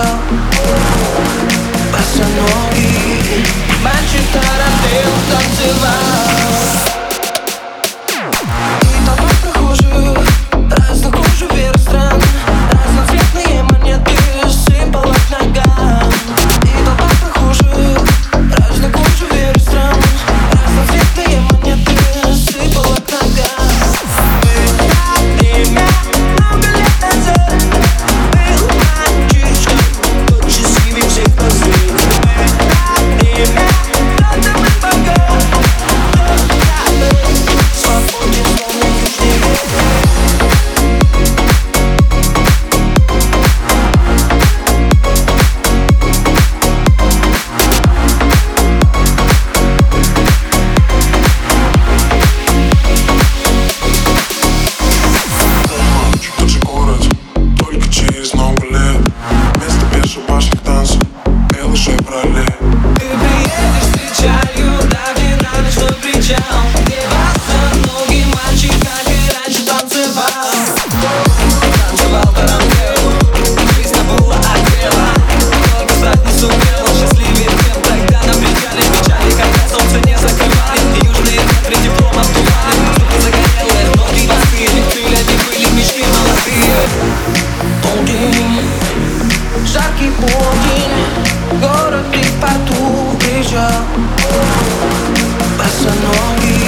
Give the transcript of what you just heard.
босоногий, мальчик торопил танцевал. И толпа прохожих разных уже вверх стран, разноцветные монеты сыпала к ногам. И толпа прохожих разных уже вверх стран, разноцветные монеты сыпала к ногам. Время много лет назад был мальчишка, тот счастливее всех на свете. Время кто-то был богат, кто-то был свободен, словно южный ветер. Тот же город, только через много лет. Вместо бесшабашных танцев белый «Шевроле». Ты приедешь с печалью, дави на ночной причал, где босоногий мальчик, как и раньше, танцевал. Танцевал тарантеллу, жизнь набула от тела, только знать не сумел. Счастливее тем, тогда нам печали, когда солнце не закрывали, и южные ветры теплом обдували. Что-то загорелое, ноги босые, впереди были мечты молодые. Полдень, жаркий полдень, город и в порту кричал босоногий.